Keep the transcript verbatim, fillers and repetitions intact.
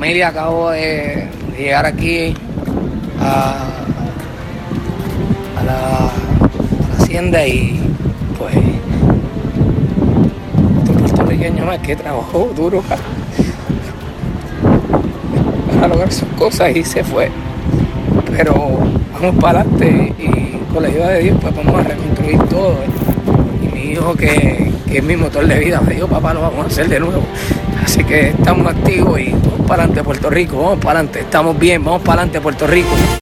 familia, acabo de llegar aquí a, a, la, a la hacienda y pues otro puertorriqueño más que trabajó duro para, para lograr sus cosas y se fue. Pero vamos para adelante y con la ayuda de Dios pues vamos a reconstruir todo. Y mi hijo que, que es mi motor de vida me dijo, papá, lo vamos a hacer de nuevo. Así que estamos activos y vamos para adelante Puerto Rico, vamos para adelante, estamos bien, vamos para adelante Puerto Rico.